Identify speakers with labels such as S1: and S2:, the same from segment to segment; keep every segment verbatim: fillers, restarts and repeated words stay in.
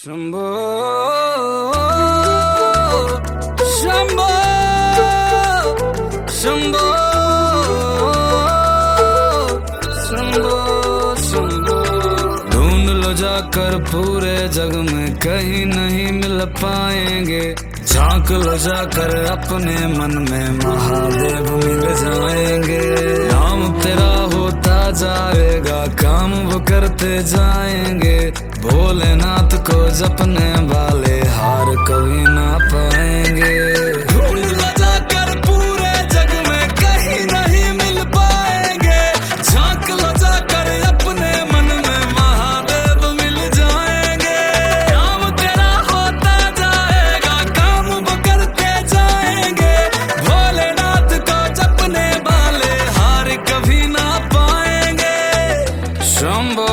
S1: शंभो शंभो शंभो शंभो शंभो ढूंढ लो जाकर पूरे जग में कहीं नहीं मिल पाएंगे। झांक लो जाकर अपने मन में महादेव मिल जाएंगे। नाम तेरा होता जाएगा, काम वो करते जाएंगे। भोलेनाथ को जपने वाले हार कभी ना पाएंगे। ढूंढ लो जाकर पूरे जग में कहीं नहीं मिल पाएंगे। झांक लो जाकर अपने मन में महादेव मिल जाएंगे। नाम तेरा होता जाएगा, काम वो करते जाएंगे। भोलेनाथ को जपने वाले हार कभी ना पाएंगे। Shambho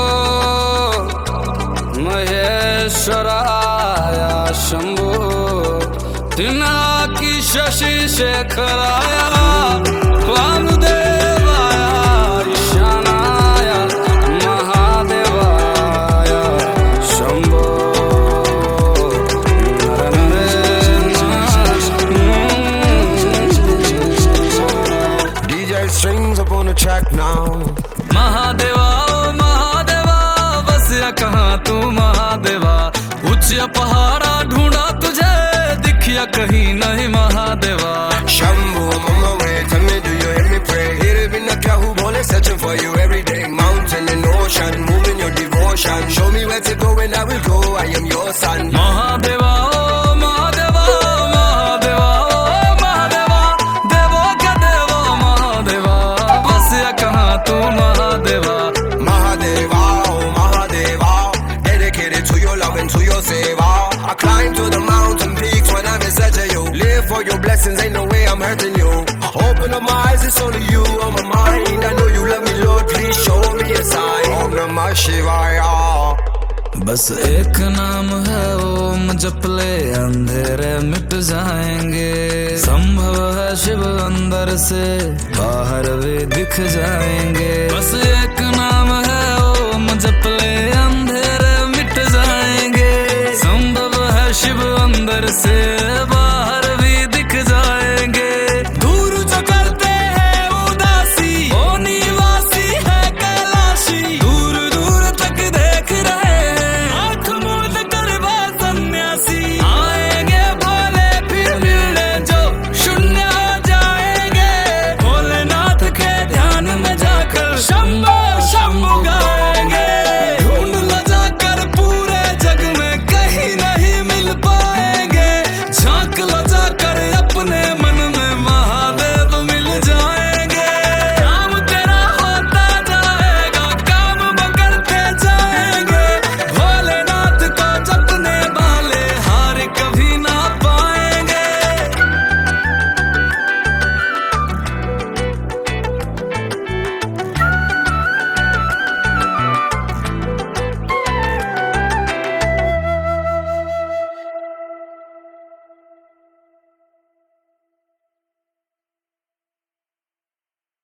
S1: महेश्वराया Shambho, Pinaki Shashi शेखराया वामदेवाया ईशानाया महादेवाया Shambho.
S2: D J strings up on the track now.
S1: Mahadeva ओ महादेवा, बसिया कहाँ तू महादेवा। ऊंचे पहाड़ा ढूंढा तुझे, दिखिया कहीं नहीं Mahadeva.
S2: Shambhu, I'm on my way. Tell me, do you hear me pray? Here been a kya hu bole, searching for you every day. Mountain and ocean, moving your devotion. Show me where to go and I will go. I am your son.
S1: Mahadeva ओ महादेवा, महादेवा ओ महादेवा, देवो के देवो महादेवा। बसिया कहाँ तू Mahadeva.
S2: Mahadeva, oh Mahadeva, dedicated to your love and to your seva. I climb to the mountain peaks when I'm in search of you. Live for your blessings, ain't no way I'm hurting you. Open up my eyes, it's only you on my mind. I know you love me, Lord, please show me a sign. Om Namah Shivaya.
S1: बस एक नाम है ओम, जप ले अंधेरे मिट जाएंगे। संभव है शिव अंदर से बाहर भी दिख जाएंगे। बस एक